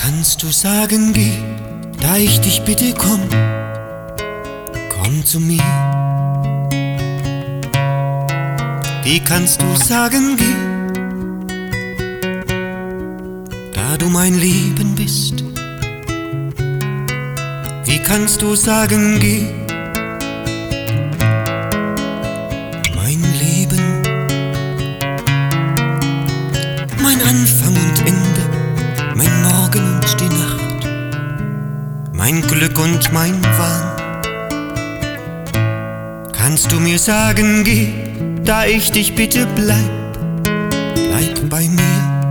kannst du sagen, geh, da ich dich bitte, komm zu mir. Wie kannst du sagen, geh, da du mein Leben bist? Wie kannst du sagen, geh, mein Leben, mein Anfang und Ende, mein Morgen und die Nacht, mein Glück und mein Wahn. Kannst du mir sagen, geh, da ich dich bitte, bleib bei mir.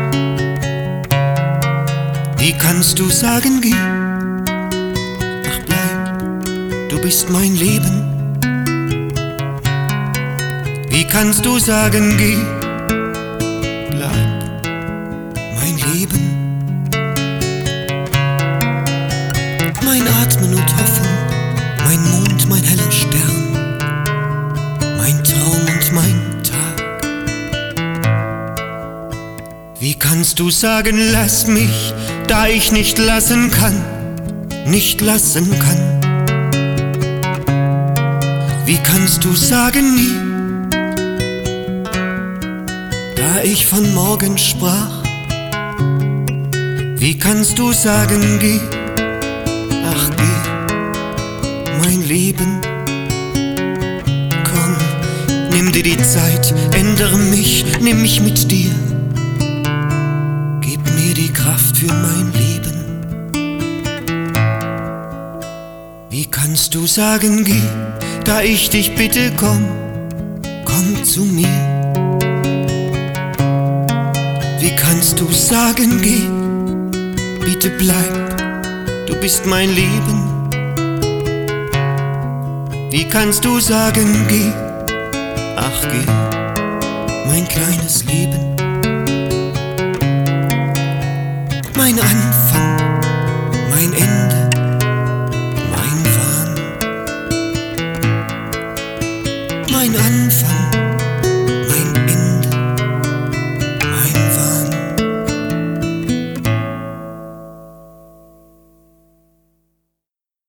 Wie kannst du sagen, geh, ach bleib, du bist mein Leben. Wie kannst du sagen, geh, bleib, mein Leben. Mein Atmen und Hoffen, mein Mond, mein heller Stern, mein Traum und mein Tag. Wie kannst du sagen, lass mich, da ich nicht lassen kann, nicht lassen kann? Wie kannst du sagen, nie, da ich von morgen sprach? Wie kannst du sagen, geh, ach geh, mein Leben? Komm, nimm dir die Zeit, ändere mich, nimm mich mit dir. Gib mir die Kraft für mein Leben. Wie kannst du sagen, geh, da ich dich bitte, komm zu mir. Wie kannst du sagen, geh, bitte bleib, du bist mein Leben. Wie kannst du sagen, geh, ach geh, mein kleines Leben, mein Anfang